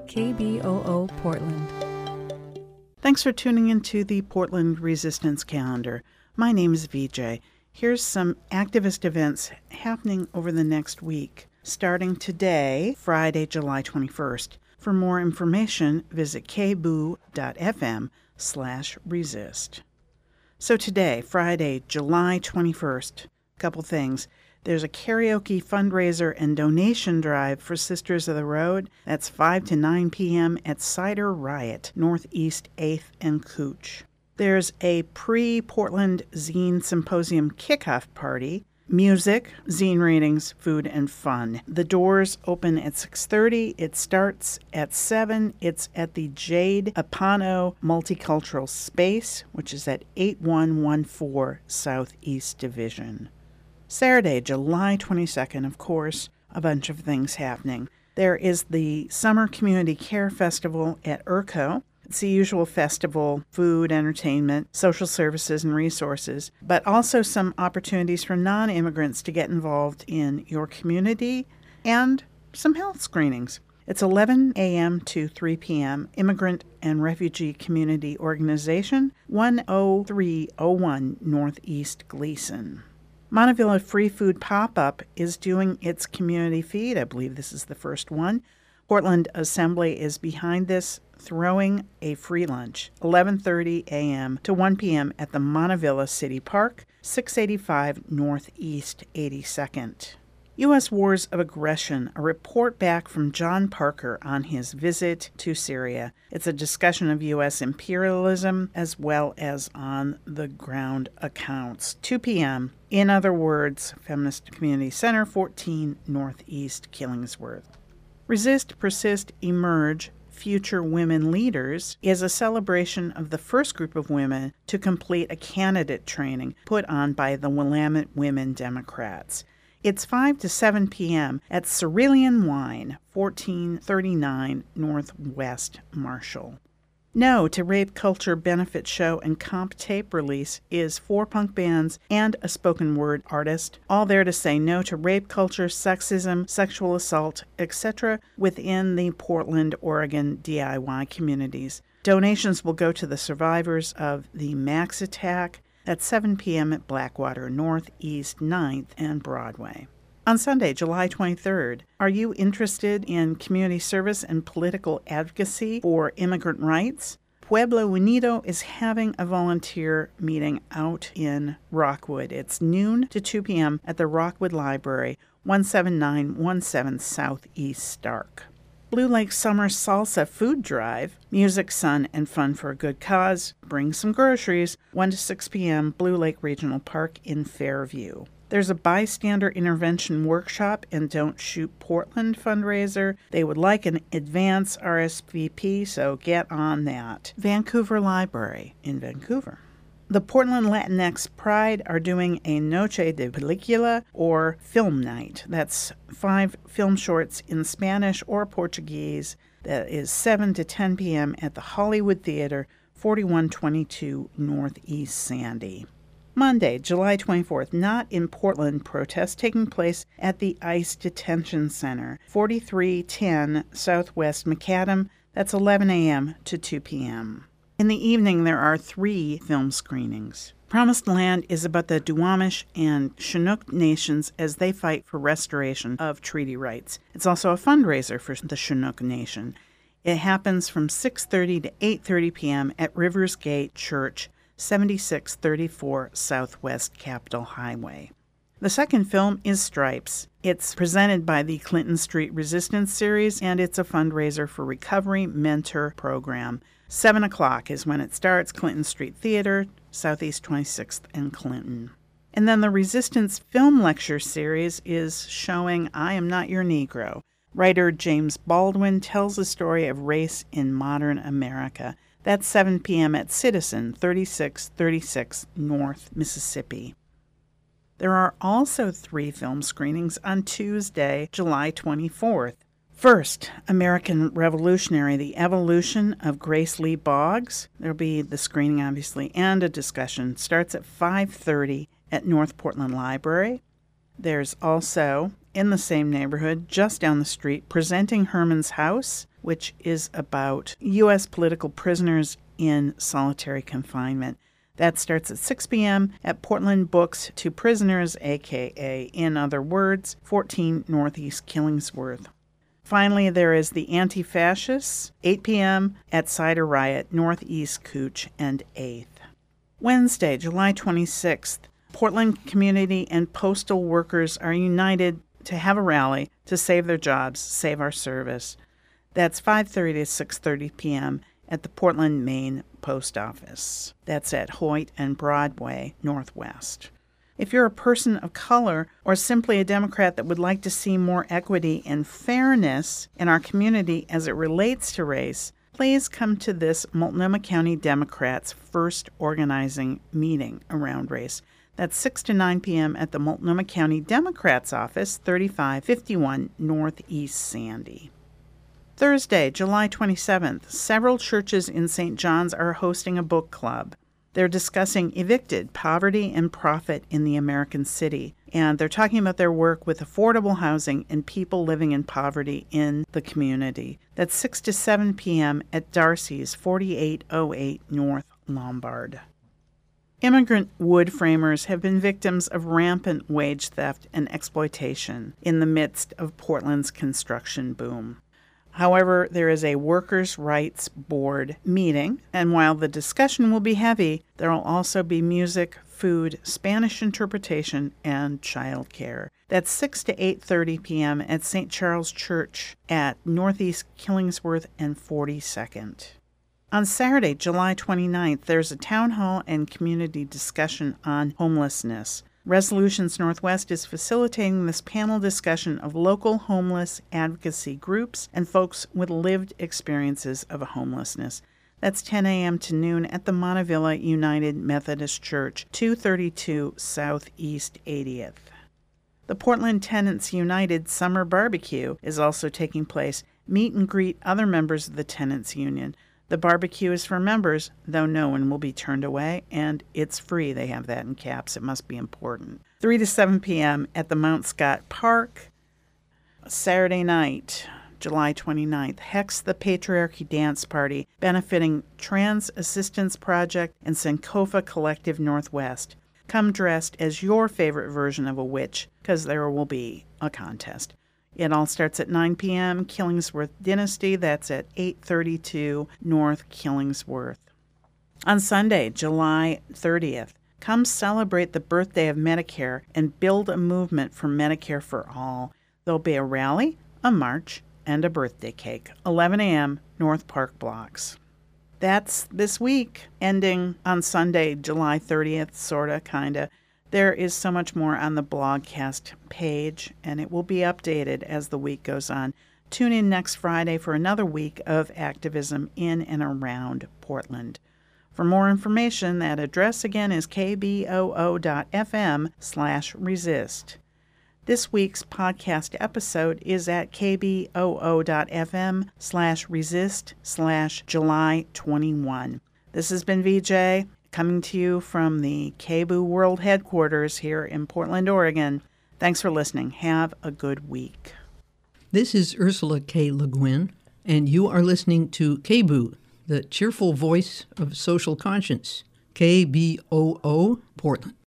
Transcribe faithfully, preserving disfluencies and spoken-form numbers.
K B O O Portland. Thanks for tuning into the Portland Resistance Calendar. My name is V J. Here's some activist events happening over the next week, starting today, Friday, July twenty-first. For more information, visit k b o o dot f m slash resist. So today, Friday, July twenty-first, a couple things. There's a karaoke fundraiser and donation drive for Sisters of the Road. That's five to nine p.m. at Cider Riot, Northeast eighth and Cooch. There's a pre-Portland Zine Symposium kickoff party. Music, zine readings, food, and fun. The doors open at six thirty. It starts at seven. It's at the Jade Apano Multicultural Space, which is at eighty-one fourteen Southeast Division. Saturday, July twenty-second, of course, a bunch of things happening. There is the Summer Community Care Festival at U R C O. It's the usual festival, food, entertainment, social services, and resources, but also some opportunities for non-immigrants to get involved in your community and some health screenings. It's eleven a.m. to three p.m. Immigrant and Refugee Community Organization, one oh three oh one Northeast Gleason. Montevilla Free Food Pop-Up is doing its community feed. I believe this is the first one. Portland Assembly is behind this, throwing a free lunch, eleven thirty a.m. to one p.m. at the Montevilla City Park, six eighty-five Northeast eighty-second. U S Wars of Aggression, a report back from John Parker on his visit to Syria. It's a discussion of U S imperialism as well as on-the-ground accounts. two p.m. In other words, Feminist Community Center, fourteen Northeast Killingsworth. Resist, Persist, Emerge, Future Women Leaders is a celebration of the first group of women to complete a candidate training put on by the Willamette Women Democrats. It's five to seven p.m. at Cerulean Wine, fourteen thirty-nine Northwest Marshall. No to Rape Culture benefit show and comp tape release is four punk bands and a spoken word artist, all there to say no to rape culture, sexism, sexual assault, et cetera within the Portland, Oregon D I Y communities. Donations will go to the survivors of the Max attack at seven p.m. at Blackwater, Northeast ninth and Broadway. On Sunday, July twenty-third, are you interested in community service and political advocacy for immigrant rights? Pueblo Unido is having a volunteer meeting out in Rockwood. It's noon to two p.m. at the Rockwood Library, one seven nine one seven Southeast Stark. Blue Lake Summer Salsa Food Drive, music, sun, and fun for a good cause. Bring some groceries, one to six p.m. Blue Lake Regional Park in Fairview. There's a bystander intervention workshop and Don't Shoot Portland fundraiser. They would like an advance R S V P, so get on that. Vancouver Library in Vancouver. The Portland Latinx Pride are doing a Noche de Película, or film night. That's five film shorts in Spanish or Portuguese. That is seven to ten p.m. at the Hollywood Theater, forty-one twenty-two Northeast Sandy. Monday, July twenty-fourth, Not in Portland protest taking place at the ICE Detention Center, forty-three ten Southwest Macadam. That's eleven a.m. to two p.m. In the evening, there are three film screenings. Promised Land is about the Duwamish and Chinook nations as they fight for restoration of treaty rights. It's also a fundraiser for the Chinook Nation. It happens from six thirty to eight thirty p.m. at Rivers Gate Church, seventy-six thirty-four Southwest Capitol Highway. The second film is Stripes. It's presented by the Clinton Street Resistance Series, and it's a fundraiser for Recovery Mentor Program. seven o'clock is when it starts, Clinton Street Theater, Southeast twenty-sixth and Clinton. And then the Resistance Film Lecture Series is showing I Am Not Your Negro. Writer James Baldwin tells the story of race in modern America. That's seven p.m. at Citizen, thirty-six thirty-six North Mississippi. There are also three film screenings on Tuesday, July twenty-fourth. First, American Revolutionary, The Evolution of Grace Lee Boggs. There'll be the screening, obviously, and a discussion. Starts at five thirty at North Portland Library. There's also, in the same neighborhood, just down the street, Presenting Herman's House. which is about U S political prisoners in solitary confinement. That starts at six p.m. at Portland Books to Prisoners, a k a, in other words, fourteen Northeast Killingsworth. Finally, there is the Anti-Fascists, eight p.m. at Cider Riot, Northeast Cooch and eighth. Wednesday, July twenty-sixth, Portland community and postal workers are united to have a rally to save their jobs, save our service. That's five thirty to six thirty p.m. at the Portland, Maine Post Office. That's at Hoyt and Broadway, Northwest. If you're a person of color or simply a Democrat that would like to see more equity and fairness in our community as it relates to race, please come to this Multnomah County Democrats' first organizing meeting around race. That's six to nine p.m. at the Multnomah County Democrats office, thirty-five fifty-one Northeast Sandy. Thursday, July twenty-seventh, several churches in Saint John's are hosting a book club. They're discussing Evicted, Poverty and Profit in the American City, and they're talking about their work with affordable housing and people living in poverty in the community. That's six to seven p.m. at Darcy's, forty-eight oh eight North Lombard. Immigrant wood framers have been victims of rampant wage theft and exploitation in the midst of Portland's construction boom. However, there is a Workers' Rights Board meeting, and while the discussion will be heavy, there will also be music, food, Spanish interpretation, and child care. That's six to eight thirty p.m. at Saint Charles Church at Northeast Killingsworth and forty-second. On Saturday, July twenty-ninth, there's a town hall and community discussion on homelessness. Resolutions Northwest is facilitating this panel discussion of local homeless advocacy groups and folks with lived experiences of homelessness. That's ten a.m. to noon at the Montavilla United Methodist Church, two thirty-two Southeast eightieth. The Portland Tenants United Summer Barbecue is also taking place. Meet and greet other members of the Tenants Union. The barbecue is for members, though no one will be turned away, and it's free. They have that in caps. It must be important. three to seven p.m. at the Mount Scott Park. Saturday night, July twenty-ninth, Hex the Patriarchy Dance Party, benefiting Trans Assistance Project and Sankofa Collective Northwest. Come dressed as your favorite version of a witch, because there will be a contest. It all starts at nine p.m. Killingsworth Dynasty, that's at eight thirty-two North Killingsworth. On Sunday, July thirtieth, come celebrate the birthday of Medicare and build a movement for Medicare for All. There'll be a rally, a march, and a birthday cake, eleven a.m. North Park Blocks. That's this week, ending on Sunday, July thirtieth, sorta, kinda. There is so much more on the blogcast page, and it will be updated as the week goes on. Tune in next Friday for another week of activism in and around Portland. For more information, that address again is kboo.fm slash resist. This week's podcast episode is at kboo.fm slash resist slash July 21. This has been V J. Coming to you from the K B O O World Headquarters here in Portland, Oregon. Thanks for listening. Have a good week. This is Ursula K. Le Guin, and you are listening to K B O O, the cheerful voice of social conscience. K B O O, Portland.